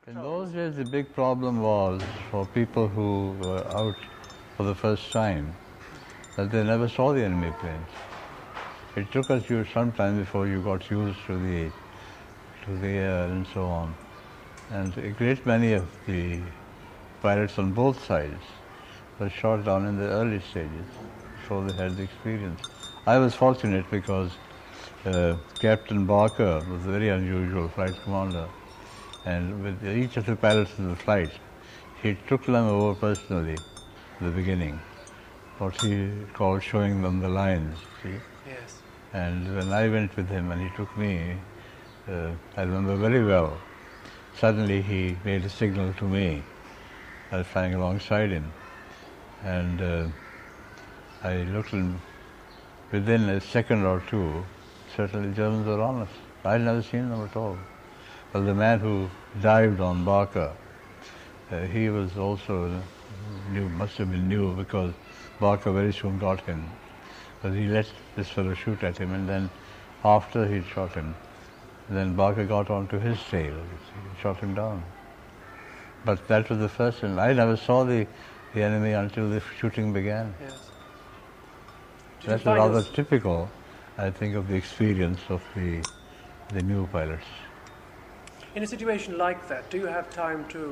In those days, the big problem was for people who were out for the first time that they never saw the enemy planes. It took us some time before you got used to the air and so on. And a great many of the pilots on both sides were shot down in the early stages before they had the experience. I was fortunate because Captain Barker was a very unusual flight commander, and with each of the pilots in the flight, he took them over personally in the beginning, what he called showing them the lines, see? Yes. And when I went with him and he took me, I remember very well, suddenly he made a signal to me. I was flying alongside him, and I looked, and within a second or two, certainly Germans were on us. I'd never seen them at all. Well, the man who dived on Barker, he was also new, must have been new, because Barker very soon got him. But he let this fellow shoot at him, and then after he'd shot him, then Barker got onto his tail, he shot him down. But that was the first, and I never saw the enemy until the shooting began. Yes. That's rather typical, I think, of the experience of the new pilots. In a situation like that, do you have time to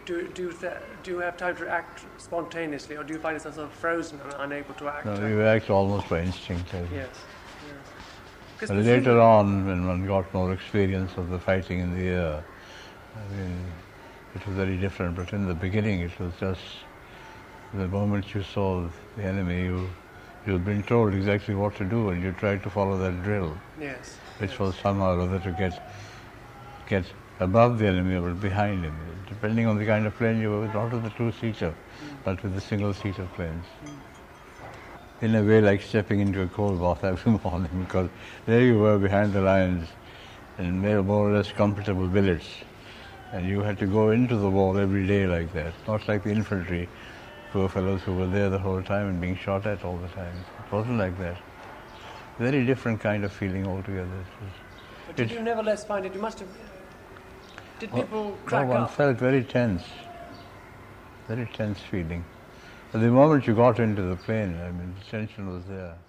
act spontaneously, or do you find yourself sort of frozen and unable to act? No, you act almost by instinct. Yes. But later on, when one got more experience of the fighting in the air, I mean, it was very different. But in the beginning, it was just the moment you saw the enemy, you'd been told exactly what to do, and you tried to follow that drill. Yes. Which was somehow or other to get above the enemy or behind him, depending on the kind of plane you were with, not with the two-seater, but with the single-seater planes. In a way, like stepping into a cold bath every morning, because there you were behind the lines in more or less comfortable billets, and you had to go into the war every day like that, not like the infantry, poor fellows who were there the whole time and being shot at all the time. It wasn't like that. Very different kind of feeling altogether. But did you nevertheless find it? You must have. Did people crack one up? Felt very tense feeling. At the moment you got into the plane, I mean, the tension was there.